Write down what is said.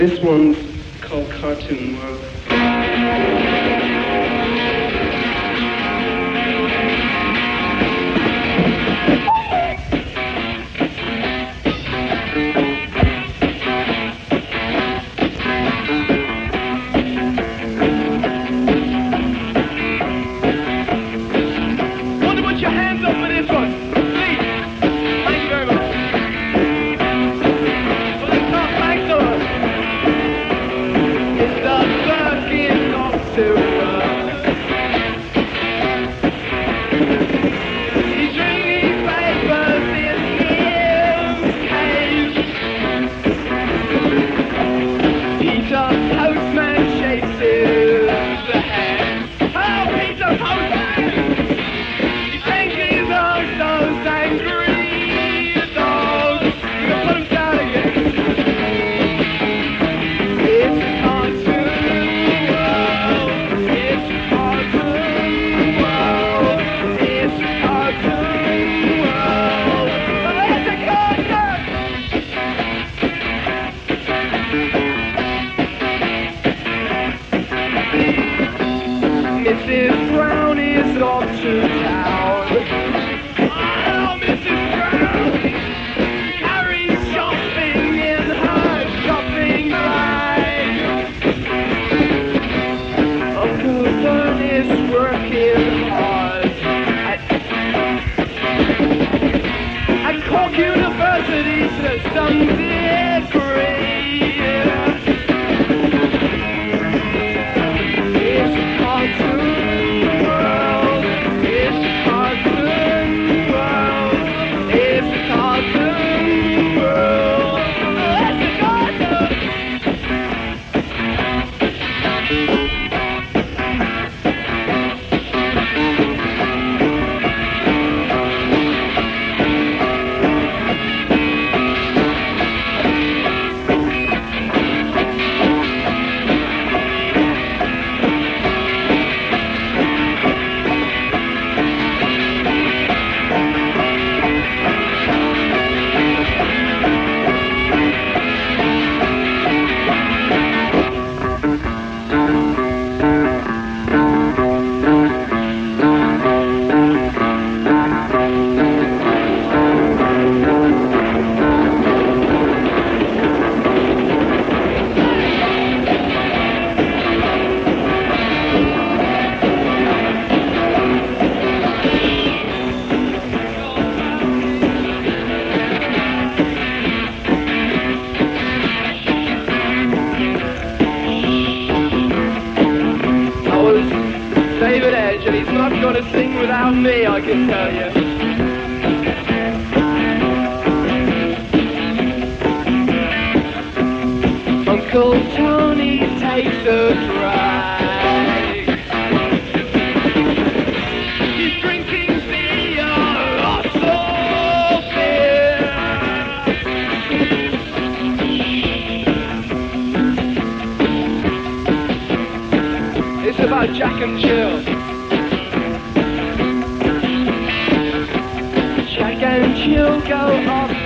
This one's called Cartoon World. Want to put your hands up for this one, please? Thank you very much. For the top thanks to us. It's the 13th October. He's drinking papers in his cage. Peter Postman shakes his hand. Oh, Peter Postman! He's taking those angry dogs. You can put them down again. It's Cartoon World. It's Cartoon World. It's Cartoon World. It's a cartoon! Mrs. Brown is off to town. Oh, Mrs. Brown carries shopping in her shopping bag. Uncle Vern is working hard at Cork University to some degree. It's Cartoon World. It's Cartoon World. It's Cartoon World. It's a cartoon. That was David Edge, and he's not going to sing without me, I can tell you. Uncle Tony takes a drag. He's drinking beer, lots of beer. It's about Jack and Jill. Jack and Jill go off